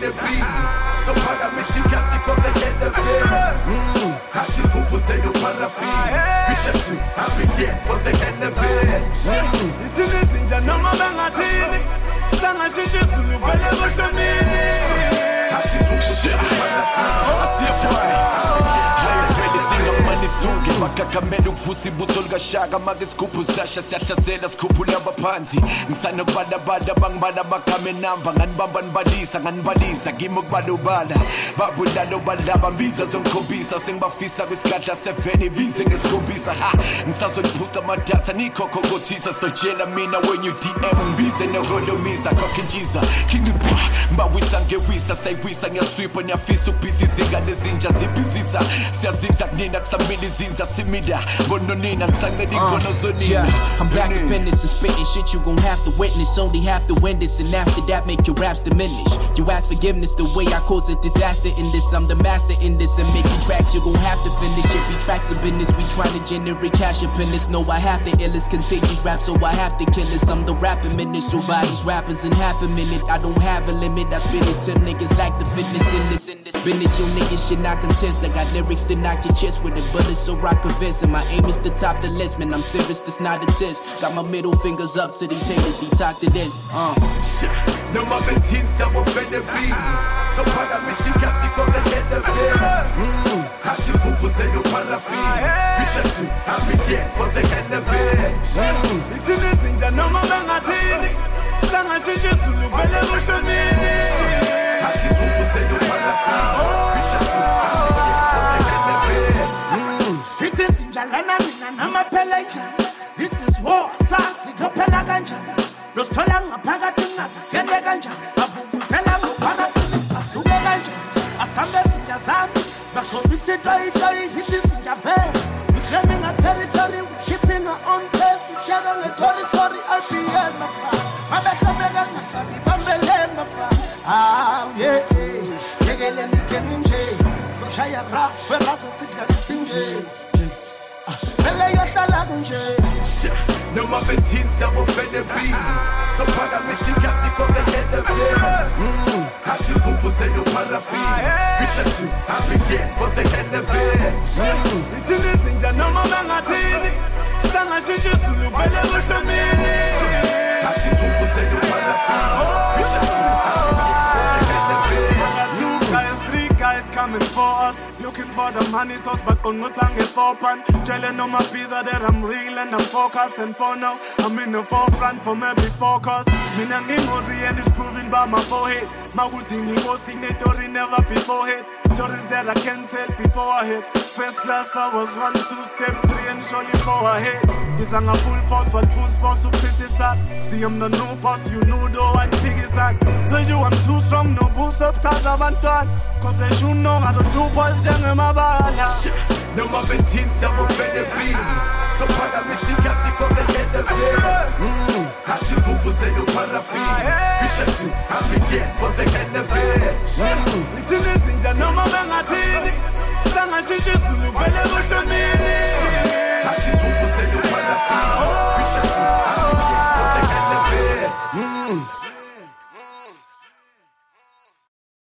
the beat. So Pagamisi from the head of it. Hati Fufu say you Palafi. Bishop, I'm here for the head of it. It's in this in Janoma Bangatini. Sanga Shinju, whatever the meaning. Hati Fufu say you Palafi. I see a Sungi makakamela ukuvusa ibutho likashaka make isikhuphu sasha siyahlasela sikhuphula abaphansi ngisana ukubala bangibala bagame namba nganibalisa kimi ukubalubala babulalo balaba mbiza zongikhombisa sengibafisa kwisikhathi la7 bize ngesikhombisa ngisazoliphuca amadatha nikhokho kothitha sojela mina when you DM ngibize neholomisa kokhinjiza kingiba mbawisa ngewisa sayiwisa ngiyaswipa ngiyafisa ukubitha izingane ezintsha zibhizitha siyazinza kunina kusamile izinza simida ngononina ngisancela ingono zonina. I'm back to business and spitting shit you gon' have to witness. Only have to win this and after that make your raps diminish. You ask forgiveness the way I cause a disaster in this. I'm the master in this and making tracks you gon' have to finish. Every track's a business, we tryna generate cash up in this. No, I have to illest contagious rap, so I have to kill this. I'm the rapper minute, so by these rappers in half a minute. I don't have a limit, I spit it till niggas like the fitness in this. Business, your niggas shit not contest. I got lyrics to knock your chest with a bullet, so rock convinced. And my aim is to top the list, man. I'm serious, this not a test. Got my middle fingers up to these haters, he talk to this. No more between some offend the beat. So Pagamisi from the head of it. Hati Fufu say you Palafi. Bishop, I'm here for the head of it. It's in this in Janoma Bangatini. Sanga Shinju, whatever the meaning. Hati Fufu say you Palafi. Bishop, I'm here for the head of it. It is in Jalana, I'm a Pelaka. This is war, Sasi, Pelaganja. Los Tolang, a Pagatina, Skelaganja. Abu Selam, Pagafista, Subaganja. Asambas in Yazam, Bakomisi Doi, it is in Japan. We're claiming a territory, we're keeping our own place. It's Yagan, a territory, RPN, Mabaka, Nasabi, Bambele, ah, yeah, Yagan, Keninje, Sochaya Rap, Verasa, Sika, Singe. No more between some offend the beat. So Pagamisi from the head of it. Hati Fufu say you Palafi. Bishop, I'm here for the head of it. It's in this in Janoma Bangatini. Sanga Shinju, whatever the meaning. Hati Fufu say you Palafi. Bishop, I'm here for the head of it. 2 guys, 3 guys coming for us. Looking for the money source, but on no tongue is open. Telling on my pizza that I'm real and I'm focused. And for now, I'm in the forefront for every focus. Mina Nimozi and it's proven by my forehead. My Wusi was signatory never before hit. Stories that I can't tell before I hit. First class, I was 1, 2, step 3 and surely 4 ahead. It's on a full force, but full force to criticize. See, I'm the new boss, you know, though, I think it's that. Tell you I'm too strong, no boost up, touch of Antoine. Cause they should know how to do boys, young in my bala. No more between some offend the beat. So Pagamisi from the head of it. Hati Fufu say you Palafi. Bishop, I'm here for the head of it. It's in this in Janoma Bangatini. Sanga Shinju, whatever the meaning.